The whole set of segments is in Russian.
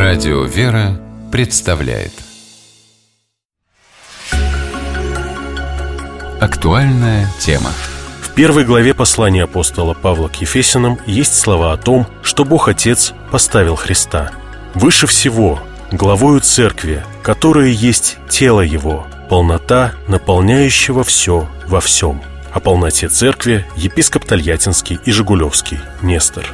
Радио «Вера» представляет актуальная тема. В первой главе послания апостола Павла к Ефесянам есть слова о том, что Бог Отец поставил Христа выше всего, главою Церкви, которая есть тело Его, полнота, наполняющего все во всем. О полноте Церкви епископ Тольяттинский и Жигулевский Нестор.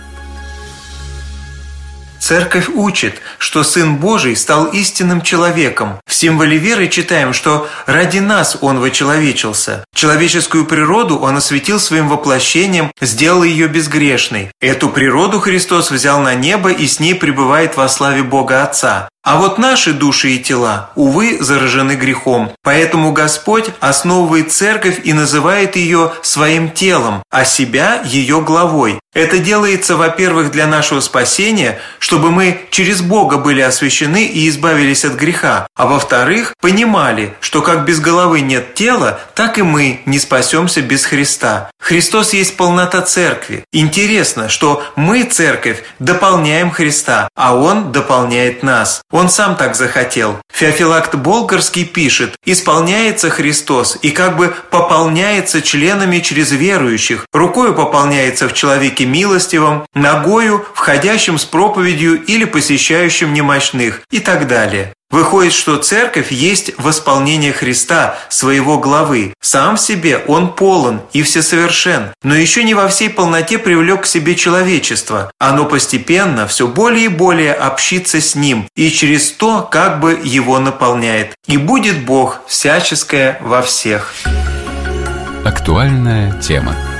Церковь учит, что Сын Божий стал истинным человеком. В символе веры читаем, что ради нас Он вочеловечился. Человеческую природу Он осветил своим воплощением, сделал ее безгрешной. Эту природу Христос взял на небо и с ней пребывает во славе Бога Отца. А вот наши души и тела, увы, заражены грехом. Поэтому Господь основывает церковь и называет ее своим телом, а себя ее главой. Это делается, во-первых, для нашего спасения, чтобы мы через Бога были освящены и избавились от греха, а во-вторых, понимали, что как без головы нет тела, так и мы не спасемся без Христа. Христос есть полнота церкви. Интересно, что мы, церковь, дополняем Христа, а Он дополняет нас. Он сам так захотел. Феофилакт Болгарский пишет: «Исполняется Христос и как бы пополняется членами через верующих, рукою пополняется в человеке милостивом, ногою, входящим с проповедью или посещающим немощных» и так далее. Выходит, что церковь есть восполнение Христа, своего главы. Сам в себе Он полон и всесовершен, но еще не во всей полноте привлек к себе человечество. Оно постепенно все более и более общится с Ним и через то как бы Его наполняет. И будет Бог всяческое во всех. Актуальная тема.